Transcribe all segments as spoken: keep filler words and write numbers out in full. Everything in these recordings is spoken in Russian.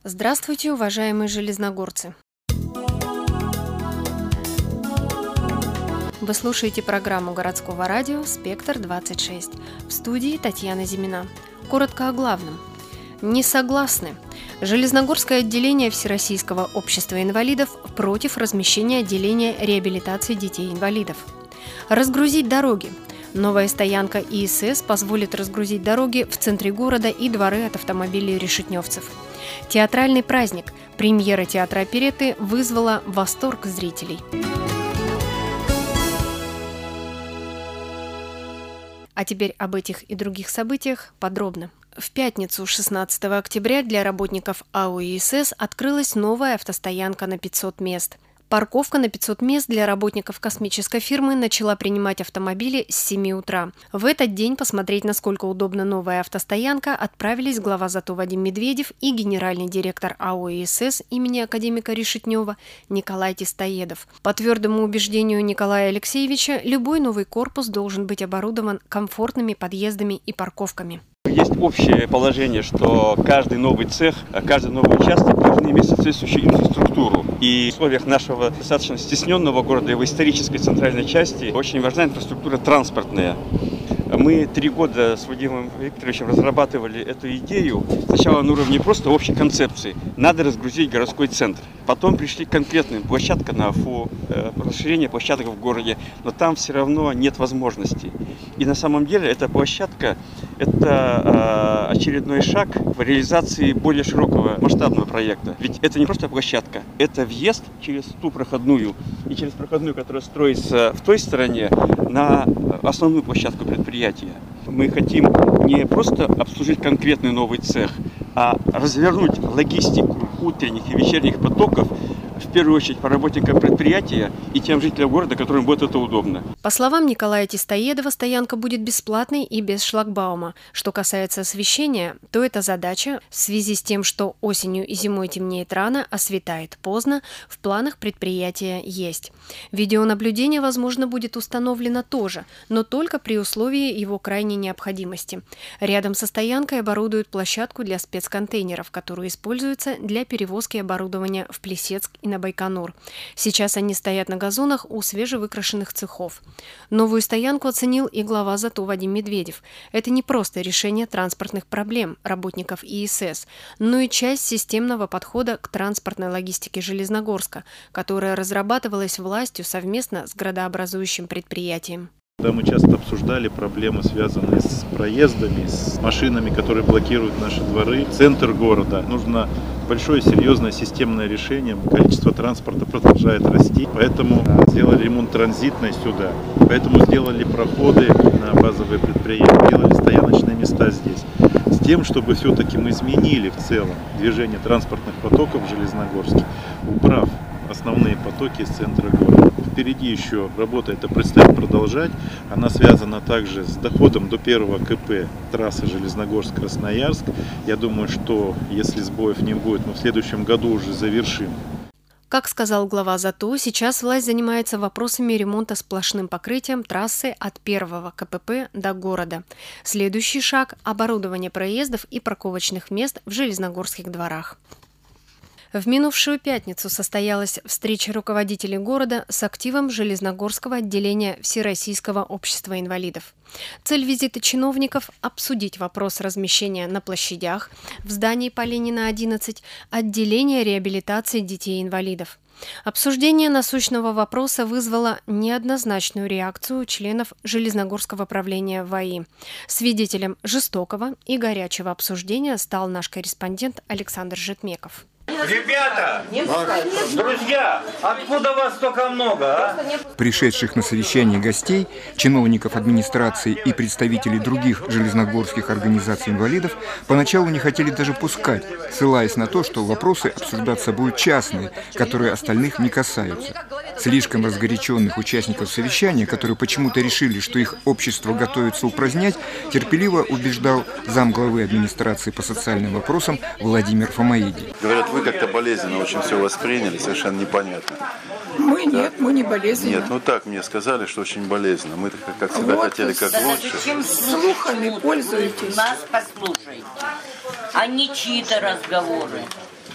Здравствуйте, уважаемые железногорцы! Вы слушаете программу городского радио «Спектр двадцать шесть». В студии Татьяна Зимина. Коротко о главном. Не согласны. Железногорское отделение Всероссийского общества инвалидов против размещения отделения реабилитации детей-инвалидов. Разгрузить дороги. Новая стоянка И С С позволит разгрузить дороги в центре города и дворы от автомобилей решетневцев. Театральный праздник. Премьера театра оперетты вызвала восторг зрителей. А теперь об этих и других событиях подробно. В пятницу, шестнадцатого октября, для работников А О И С С открылась новая автостоянка на пятьсот мест. Парковка на пятьсот мест для работников космической фирмы начала принимать автомобили с семи утра. В этот день посмотреть, насколько удобна новая автостоянка, отправились глава ЗАТО Вадим Медведев и генеральный директор А О И С С имени академика Решетнева Николай Тистоедов. По твердому убеждению Николая Алексеевича, любой новый корпус должен быть оборудован комфортными подъездами и парковками. Есть общее положение, что каждый новый цех, каждый новый участок должны иметь соответствующую инфраструктуру. И в условиях нашего достаточно стесненного города и в исторической центральной части очень важна инфраструктура транспортная. Мы три года с Владимиром Викторовичем разрабатывали эту идею. Сначала на уровне просто общей концепции. Надо разгрузить городской центр. Потом пришли к конкретным. Площадка на АФО, расширение площадок в городе. Но там все равно нет возможностей. И на самом деле эта площадка – это очередной шаг в реализации более широкого масштабного проекта. Ведь это не просто площадка, это въезд через ту проходную и через проходную, которая строится в той стороне, на основную площадку предприятия. Мы хотим не просто обслужить конкретный новый цех, а развернуть логистику утренних и вечерних потоков, в первую очередь по работникам предприятия и тем жителям города, которым будет это удобно. По словам Николая Тистоедова, стоянка будет бесплатной и без шлагбаума. Что касается освещения, то эта задача, в связи с тем, что осенью и зимой темнеет рано, а светает поздно, в планах предприятия есть. Видеонаблюдение, возможно, будет установлено тоже, но только при условии его крайней необходимости. Рядом со стоянкой оборудуют площадку для спецконтейнеров, которую используются для перевозки оборудования в Плесецк и на Байконур. Сейчас они стоят на газонах у свежевыкрашенных цехов. Новую стоянку оценил и глава ЗАТО Вадим Медведев. Это не просто решение транспортных проблем работников И С С, но и часть системного подхода к транспортной логистике Железногорска, которая разрабатывалась властью совместно с градообразующим предприятием. Да, мы часто обсуждали проблемы, связанные с проездами, с машинами, которые блокируют наши дворы, центр города. Нужно большое, серьезное, системное решение. Количество транспорта продолжает расти, поэтому сделали ремонт транзитной сюда, поэтому сделали проходы на базовые предприятия, сделали стояночные места здесь. С тем, чтобы все-таки мы изменили в целом движение транспортных потоков в Железногорске, убрав основные потоки из центра города. Впереди еще работа эта предстоит продолжать. Она связана также с доходом до первого К П трассы Железногорск-Красноярск. Я думаю, что если сбоев не будет, мы в следующем году уже завершим. Как сказал глава ЗАТО, сейчас власть занимается вопросами ремонта сплошным покрытием трассы от первого К П П до города. Следующий шаг – оборудование проездов и парковочных мест в железногорских дворах. В минувшую пятницу состоялась встреча руководителей города с активом Железногорского отделения Всероссийского общества инвалидов. Цель визита чиновников – обсудить вопрос размещения на площадях в здании по Ленина одиннадцать отделения реабилитации детей-инвалидов. Обсуждение насущного вопроса вызвало неоднозначную реакцию членов Железногорского правления В А И. Свидетелем жестокого и горячего обсуждения стал наш корреспондент Александр Жетмеков. Ребята, друзья, откуда вас столько много, а? Пришедших на совещание гостей, чиновников администрации и представителей других железногорских организаций инвалидов поначалу не хотели даже пускать, ссылаясь на то, что вопросы обсуждаться будут частные, которые остальных не касаются. Слишком разгоряченных участников совещания, которые почему-то решили, что их общество готовится упразднять, терпеливо убеждал замглавы администрации по социальным вопросам Владимир Фомаиди. Говорят, вы как-то болезненно очень все восприняли, совершенно непонятно. Мы да? нет, мы не болезненно. Нет, ну так мне сказали, что очень болезненно. Мы как, как всегда вот, хотели как да, лучше. Зачем слухами пользуетесь? Нас послушайте, а не чьи-то разговоры.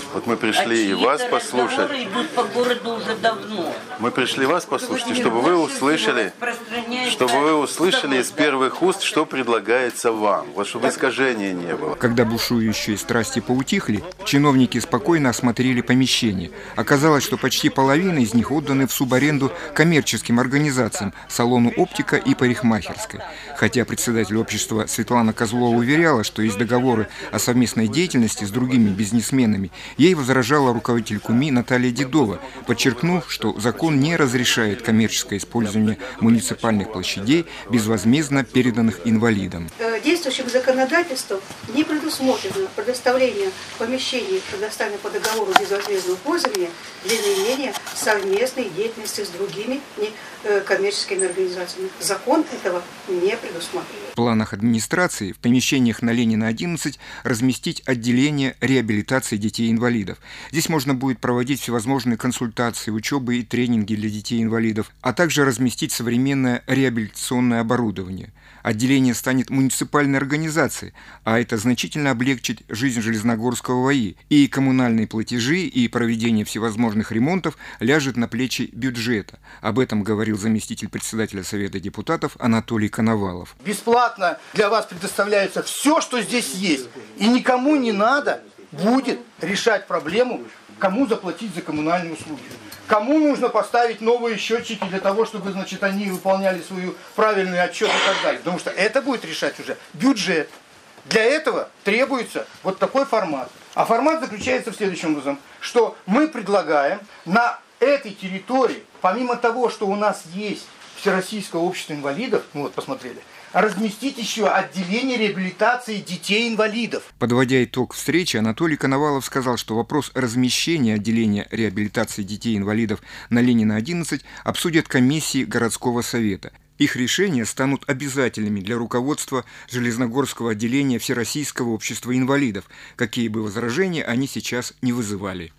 Вот мы пришли и вас послушать. Идут по городу уже давно. Мы пришли вас послушать, чтобы вы услышали, чтобы вы услышали из первых уст, что предлагается вам, вот чтобы искажения не было. Когда бушующие страсти поутихли, чиновники спокойно осмотрели помещение. Оказалось, что почти половина из них отданы в субаренду коммерческим организациям, салону «Оптика» и парикмахерской. Хотя председатель общества Светлана Козлова уверяла, что есть договоры о совместной деятельности с другими бизнесменами, ей возражала руководитель КУМИ Наталья Дедова, подчеркнув, что закон не разрешает коммерческое использование муниципальных площадей, безвозмездно переданных инвалидам. Действующим законодательством не предусмотрено предоставление помещений, предоставленных по договору безвозмездного пользования для ведения совместной деятельности с другими коммерческими организациями. Закон этого не предусматривает. В планах администрации в помещениях на Ленина одиннадцать разместить отделение реабилитации детей-инвалидов. Здесь можно будет проводить всевозможные консультации, учебы и тренинги для детей-инвалидов, а также разместить современное реабилитационное оборудование. Отделение станет муниципальной организацией, а это значительно облегчит жизнь Железногорского ВАИ, и коммунальные платежи, и проведение всевозможных ремонтов ляжет на плечи бюджета. Об этом говорил заместитель председателя Совета депутатов Анатолий Коновалов. Бесплатно для вас предоставляется все, что здесь есть, и никому не надо будет решать проблему, кому заплатить за коммунальные услуги. Кому нужно поставить новые счетчики для того, чтобы, значит, они выполняли свою правильный отчет и так далее. Потому что это будет решать уже бюджет. Для этого требуется вот такой формат. А формат заключается в следующем образом, что мы предлагаем на этой территории, помимо того, что у нас есть Всероссийское общество инвалидов, ну вот посмотрели, разместить еще отделение реабилитации детей-инвалидов. Подводя итог встречи, Анатолий Коновалов сказал, что вопрос размещения отделения реабилитации детей-инвалидов на Ленина одиннадцать обсудят комиссии городского совета. Их решения станут обязательными для руководства Железногорского отделения Всероссийского общества инвалидов, какие бы возражения они сейчас не вызывали.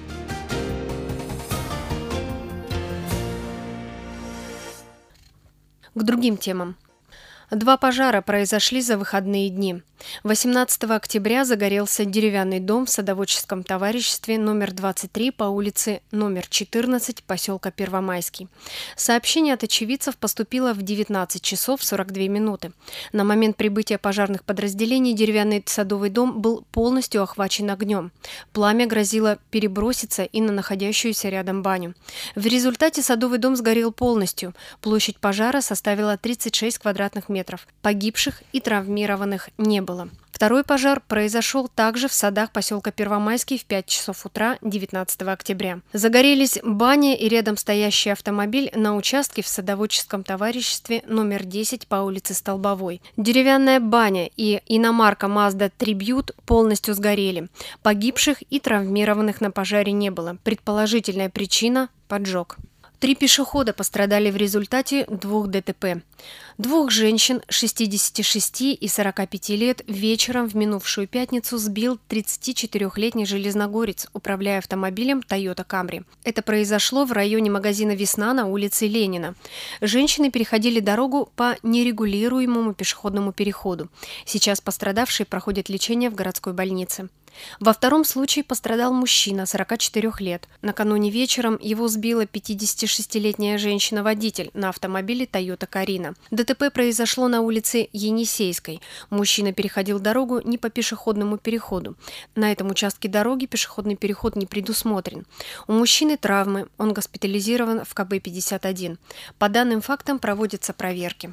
К другим темам. Два пожара произошли за выходные дни. восемнадцатого октября загорелся деревянный дом в садоводческом товариществе номер двадцать три по улице номер четырнадцать поселка Первомайский. Сообщение от очевидцев поступило в девятнадцать часов сорок две минуты. На момент прибытия пожарных подразделений деревянный садовый дом был полностью охвачен огнем. Пламя грозило переброситься и на находящуюся рядом баню. В результате садовый дом сгорел полностью. Площадь пожара составила тридцать шесть квадратных метров. метров. Погибших и травмированных не было. Второй пожар произошел также в садах поселка Первомайский в пять часов утра девятнадцатого октября. Загорелись баня и рядом стоящий автомобиль на участке в садоводческом товариществе номер десять по улице Столбовой. Деревянная баня и иномарка Mazda Tribute полностью сгорели. Погибших и травмированных на пожаре не было. Предположительная причина – поджог. Три пешехода пострадали в результате двух ДТП. Двух женщин шестидесяти шести и сорока пяти лет вечером в минувшую пятницу сбил тридцатичетырёхлетний железногорец, управляя автомобилем Toyota Camry. Это произошло в районе магазина «Весна» на улице Ленина. Женщины переходили дорогу по нерегулируемому пешеходному переходу. Сейчас пострадавшие проходят лечение в городской больнице. Во втором случае пострадал мужчина сорока четырёх лет. Накануне вечером его сбила пятидесятишестилетняя женщина-водитель на автомобиле Toyota Carina. ДТП произошло на улице Енисейской. Мужчина переходил дорогу не по пешеходному переходу. На этом участке дороги пешеходный переход не предусмотрен. У мужчины травмы, он госпитализирован в ка бэ пятьдесят один. По данным фактам проводятся проверки.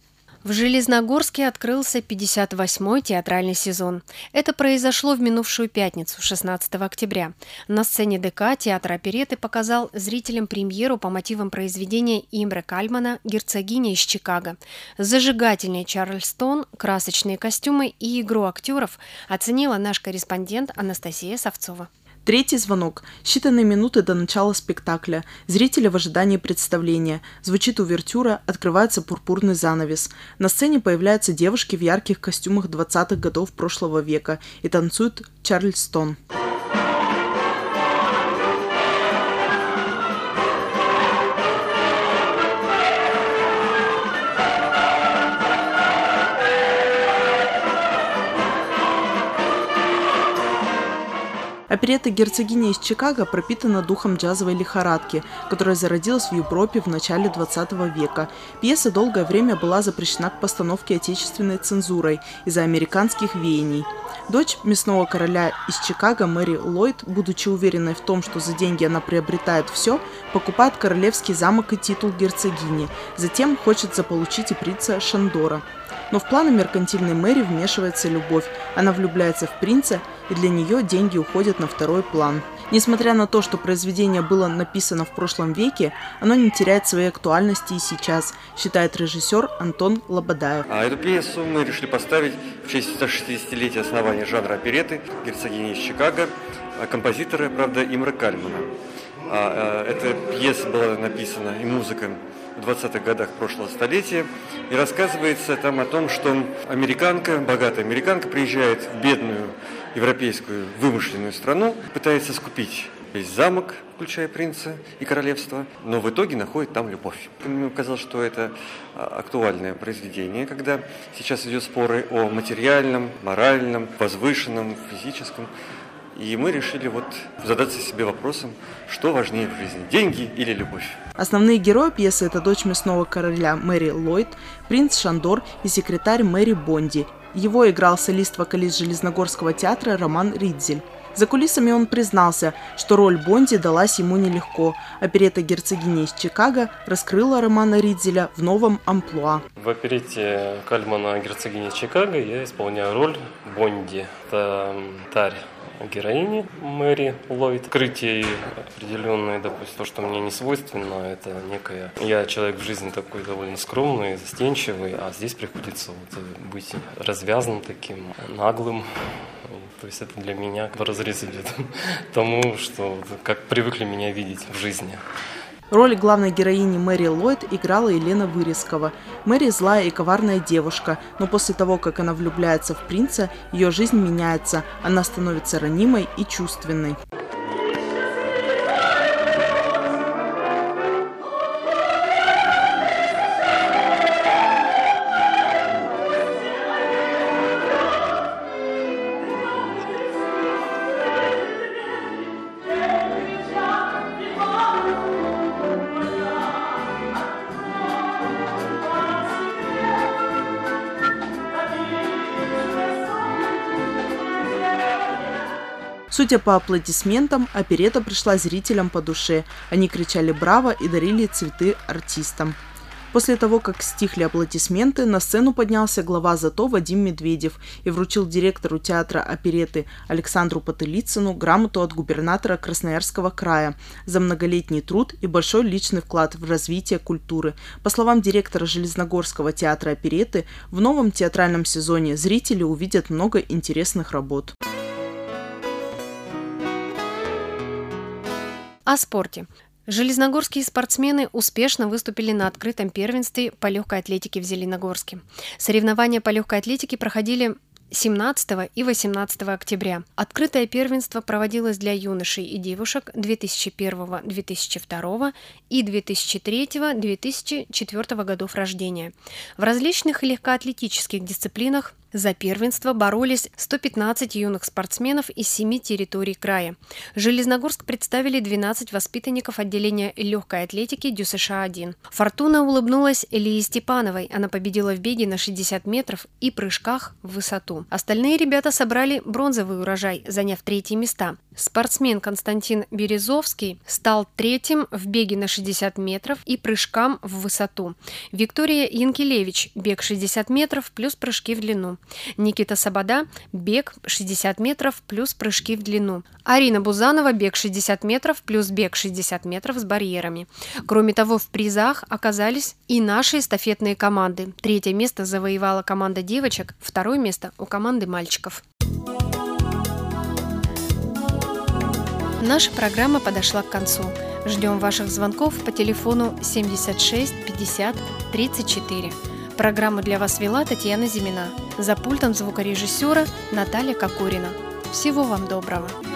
В Железногорске открылся пятьдесят восьмой театральный сезон. Это произошло в минувшую пятницу, шестнадцатого октября. На сцене ДК театр оперетты показал зрителям премьеру по мотивам произведения Имре Кальмана «Герцогиня из Чикаго». Зажигательный Чарльстон, красочные костюмы и игру актеров оценила наш корреспондент Анастасия Савцова. Третий звонок. Считанные минуты до начала спектакля. Зрители в ожидании представления. Звучит увертюра, открывается пурпурный занавес. На сцене появляются девушки в ярких костюмах двадцатых годов прошлого века и танцуют Чарльстон. Оперетта «Герцогиня из Чикаго» пропитана духом джазовой лихорадки, которая зародилась в Европе в начале двадцатого века. Пьеса долгое время была запрещена к постановке отечественной цензурой из-за американских веяний. Дочь мясного короля из Чикаго Мэри Ллойд, будучи уверенной в том, что за деньги она приобретает все, покупает королевский замок и титул герцогини, затем хочет заполучить и принца Шандора. Но в планы меркантильной Мэри вмешивается любовь. Она влюбляется в принца, и для нее деньги уходят на второй план. Несмотря на то, что произведение было написано в прошлом веке, оно не теряет своей актуальности и сейчас, считает режиссер Антон Лободаев. А эту пьесу мы решили поставить в честь сто шестидесятилетия основания жанра оперетты «Герцогиня из Чикаго» композитора, правда, Имре Кальмана. Эта пьеса была написана и музыка в двадцатых годах прошлого столетия, и рассказывается там о том, что американка, богатая американка, приезжает в бедную европейскую вымышленную страну, пытается скупить весь замок, включая принца и королевство, но в итоге находит там любовь. Мне казалось, что это актуальное произведение, когда сейчас идет споры о материальном, моральном, возвышенном, физическом. И мы решили вот задаться себе вопросом, что важнее в жизни, деньги или любовь. Основные герои пьесы – это дочь мясного короля Мэри Ллойд, принц Шандор и секретарь Мэри Бонди. Его играл солист-вокалист Железногорского театра Роман Ридзель. За кулисами он признался, что роль Бонди далась ему нелегко. Оперетта «Герцогиня из Чикаго» раскрыла Романа Ридзеля в новом амплуа. В оперетте Кальмана «Герцогиня из Чикаго» я исполняю роль Бонди. Это тарь героини Мэри Ллойд. Открытие определенное, допустим, то, что мне не свойственно, это некое... Я человек в жизни такой довольно скромный, застенчивый, а здесь приходится вот быть развязанным таким, наглым. То есть это для меня вразрез идет тому, что как привыкли меня видеть в жизни. Роль главной героини Мэри Ллойд играла Елена Вырезкова. Мэри злая и коварная девушка, но после того, как она влюбляется в принца, ее жизнь меняется, она становится ранимой и чувственной. Судя по аплодисментам, оперетта пришла зрителям по душе. Они кричали «Браво!» и дарили цветы артистам. После того, как стихли аплодисменты, на сцену поднялся глава ЗАТО Вадим Медведев и вручил директору театра оперетты Александру Потылицыну грамоту от губернатора Красноярского края за многолетний труд и большой личный вклад в развитие культуры. По словам директора Железногорского театра оперетты, в новом театральном сезоне зрители увидят много интересных работ. О спорте. Железногорские спортсмены успешно выступили на открытом первенстве по легкой атлетике в Зеленогорске. Соревнования по легкой атлетике проходили семнадцатого и восемнадцатого октября. Открытое первенство проводилось для юношей и девушек две тысячи первого — две тысячи второго и две тысячи третьего — две тысячи четвёртого годов рождения. В различных легкоатлетических дисциплинах за первенство боролись сто пятнадцать юных спортсменов из семи территорий края. Железногорск представили двенадцать воспитанников отделения легкой атлетики Дю США один. Фортуна улыбнулась Элии Степановой. Она победила в беге на шестьдесят метров и прыжках в высоту. Остальные ребята собрали бронзовый урожай, заняв третьи места. Спортсмен Константин Березовский стал третьим в беге на шестьдесят метров и прыжкам в высоту. Виктория Янкелевич – бег шестьдесят метров плюс прыжки в длину. Никита Сабада – бег шестьдесят метров плюс прыжки в длину. Арина Бузанова – бег шестьдесят метров плюс бег шестьдесят метров с барьерами. Кроме того, в призах оказались и наши эстафетные команды. Третье место завоевала команда девочек, второе место у команды мальчиков. Наша программа подошла к концу. Ждем ваших звонков по телефону семьдесят шесть пятьдесят тридцать четыре. Программу для вас вела Татьяна Зимина. За пультом звукорежиссера Наталья Кокорина. Всего вам доброго.